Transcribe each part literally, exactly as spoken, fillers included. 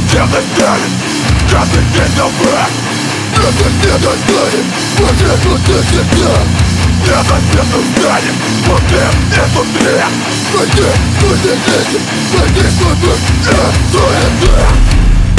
Стены станет каждый день новый. Это не достанет пожертву для себя. Это светом станет внутри и внутри. Пойди, пойди, пойди, пойди, чтобы это это.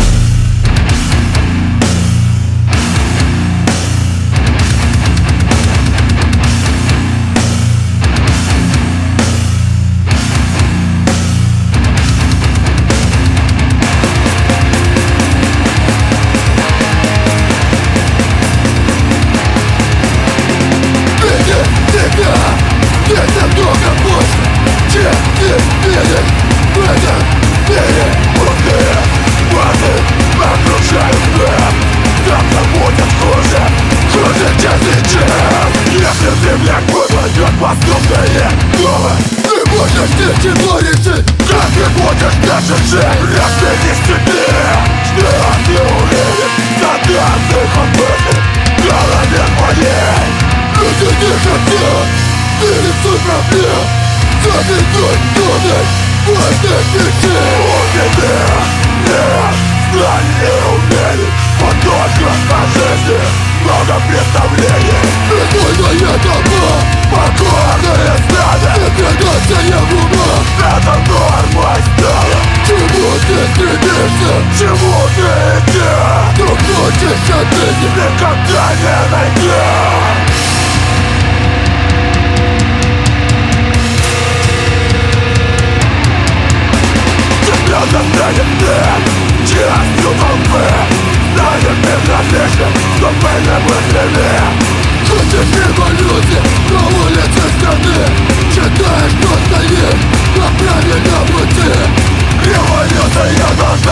Здесь намного больше, чем ты видишь в этом мире. Пустые базы окружают нас. Завтра будет хуже, хуже, чем сейчас. Если земля выпадет поступное слово, ты можешь нести твориться, как ты будешь дальше жить. Разберись в себе, что ты увидишь. Задатных от мысли в голове твоей. Это не хотел. Перецой проблем, забитой тонной важной печи. У тебя нет знаний и умений, подошва по жизни, много представлений. Безвольная толпа, покорное стадо, деградация ума. Это нормой стало. Чему ты стремишься? Чему ты идешь? Кто хочешь от жизни? Никогда не найдешь. Тебя застанет ты частью толпы. Станет безразличным, что были мыслями. Хочешь революции на улице страны, считаешь, что стоишь на правильном пути. Революция должна